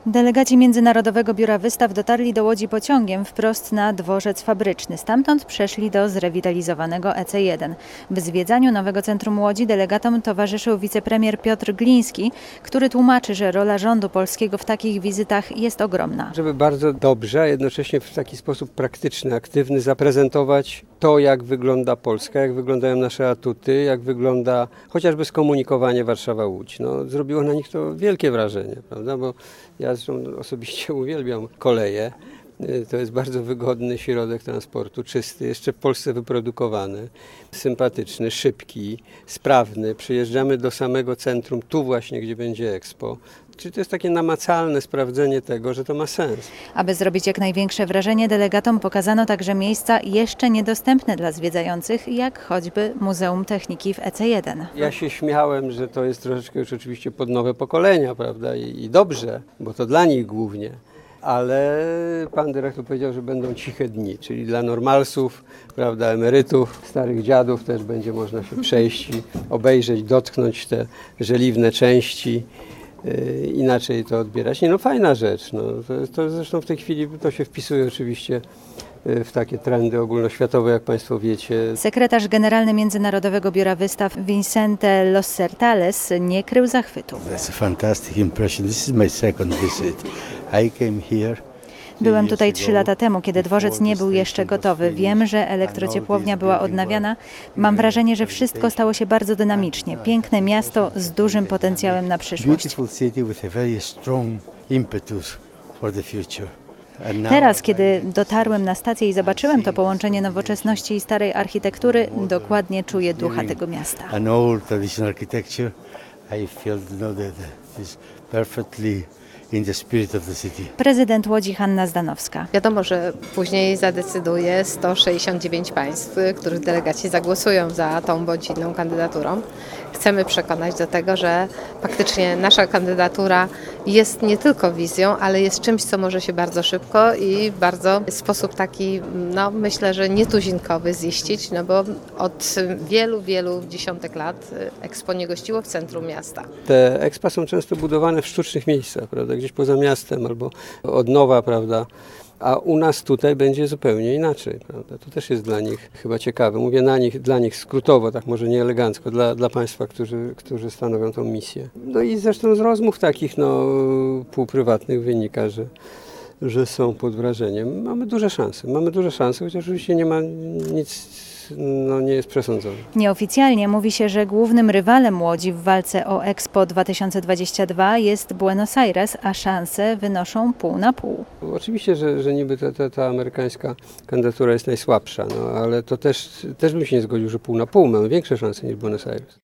Delegaci Międzynarodowego Biura Wystaw dotarli do Łodzi pociągiem wprost na dworzec fabryczny. Stamtąd przeszli do zrewitalizowanego EC1. W zwiedzaniu nowego centrum Łodzi delegatom towarzyszył wicepremier Piotr Gliński, który tłumaczy, że rola rządu polskiego w takich wizytach jest ogromna. Żeby bardzo dobrze, a jednocześnie w taki sposób praktyczny, aktywny zaprezentować to, jak wygląda Polska, jak wyglądają nasze atuty, jak wygląda chociażby skomunikowanie Warszawa-Łódź. No, zrobiło na nich to wielkie wrażenie, prawda? Bo ja zresztą osobiście uwielbiam koleje. To jest bardzo wygodny środek transportu, czysty, jeszcze w Polsce wyprodukowany, sympatyczny, szybki, sprawny. Przyjeżdżamy do samego centrum, tu właśnie, gdzie będzie Expo. Czyli to jest takie namacalne sprawdzenie tego, że to ma sens. Aby zrobić jak największe wrażenie, delegatom pokazano także miejsca jeszcze niedostępne dla zwiedzających, jak choćby Muzeum Techniki w EC1. Ja się śmiałem, że to jest troszeczkę już oczywiście pod nowe pokolenia, prawda? I dobrze, bo to dla nich głównie. Ale pan dyrektor powiedział, że będą ciche dni, czyli dla normalsów, prawda, emerytów, starych dziadów też będzie można się przejść i obejrzeć, dotknąć te żeliwne części. Inaczej to odbierać. Nie, no fajna rzecz. No. To zresztą w tej chwili to się wpisuje oczywiście w takie trendy ogólnoświatowe, jak Państwo wiecie. Sekretarz generalny Międzynarodowego Biura Wystaw Vicente Lossertales nie krył zachwytu. That's a fantastic impression. This is my second visit. I came here. Byłem tutaj 3 lata temu, kiedy dworzec nie był jeszcze gotowy. Wiem, że elektrociepłownia była odnawiana. Mam wrażenie, że wszystko stało się bardzo dynamicznie. Piękne miasto z dużym potencjałem na przyszłość. Teraz, kiedy dotarłem na stację i zobaczyłem to połączenie nowoczesności i starej architektury, dokładnie czuję ducha tego miasta. Prezydent Łodzi Hanna Zdanowska. Wiadomo, że później zadecyduje 169 państw, których delegaci zagłosują za tą bądź inną kandydaturą. Chcemy przekonać do tego, że faktycznie nasza kandydatura jest nie tylko wizją, ale jest czymś, co może się bardzo szybko i bardzo w sposób taki, no myślę, że nietuzinkowy ziścić, no bo od wielu dziesiątek lat Expo nie gościło w centrum miasta. Te expa są często budowane w sztucznych miejscach, prawda, gdzieś poza miastem albo od nowa, prawda, a u nas tutaj będzie zupełnie inaczej, prawda. To też jest dla nich chyba ciekawe. Mówię dla nich skrótowo, tak może nie elegancko, dla Państwa, którzy stanowią tą misję. No i zresztą z rozmów takich półprywatnych wynika, że są pod wrażeniem. Mamy duże szanse, chociaż oczywiście nie ma nic, nie jest przesądzone. Nieoficjalnie mówi się, że głównym rywalem Łodzi w walce o Expo 2022 jest Buenos Aires, a szanse wynoszą pół na pół. Oczywiście, że niby ta amerykańska kandydatura jest najsłabsza, ale to też bym się nie zgodził, że pół na pół. Mamy większe szanse niż Buenos Aires.